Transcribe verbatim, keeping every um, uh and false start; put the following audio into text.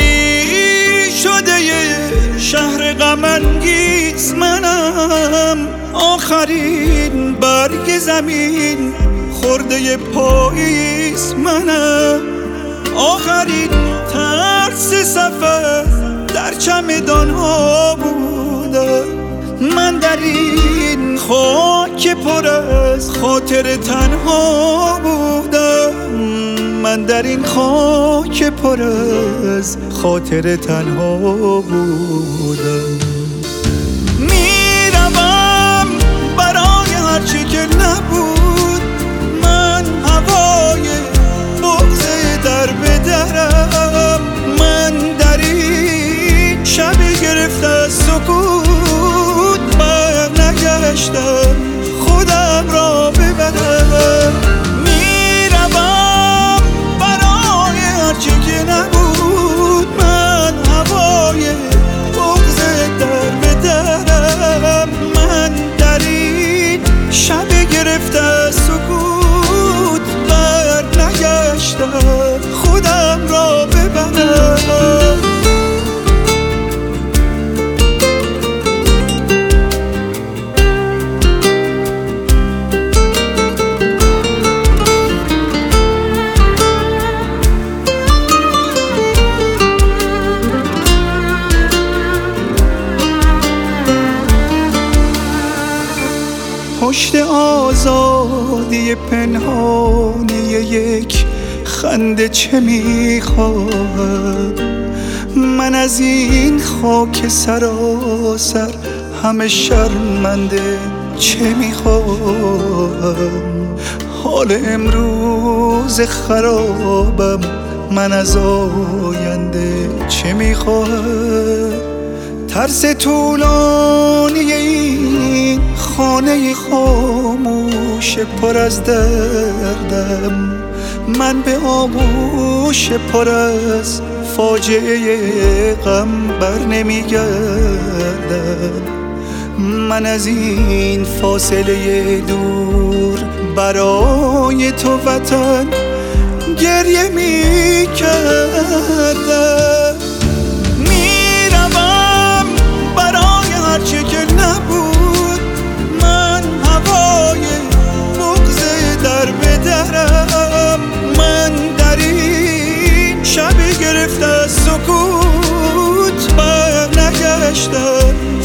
خالی شده شهر غم انگیز منم، آخرین برگ زمین خورده پاییز منم، آخرین ترس سفر در چمدان ها بودم. من در این خاک پر از خاطر تنها بودم، من در این خاک پر از خاطر تنها بودم. میروم برای هرچی که نبود، من هوای بغض در به درم، من در این شبی گرفته از سکوت بر نگشتم خودم را ببرم. میروم برای هرچی که نبود، من هوای بغض در به درم، من در این شب گرفته از سکوت بر نگشتم خودم را ببرم. پشت آزادی پنهانی یک خنده چه میخواهم؟ من از این خاک سراسر همه شرمنده چه میخواهم؟ حال امروز خرابم، من از آینده چه میخواهم؟ ترس طولانی این خانه خاموش پر از دردم، من به آغوش پر از فاجعه غم بر نمیگردم. من از این فاصله دور برای تو وطن گریه میکردم. میروم برای هرچی که نبود، من هوای بغض در به درم، من در این شب گرفته از سکوت بر نگشتم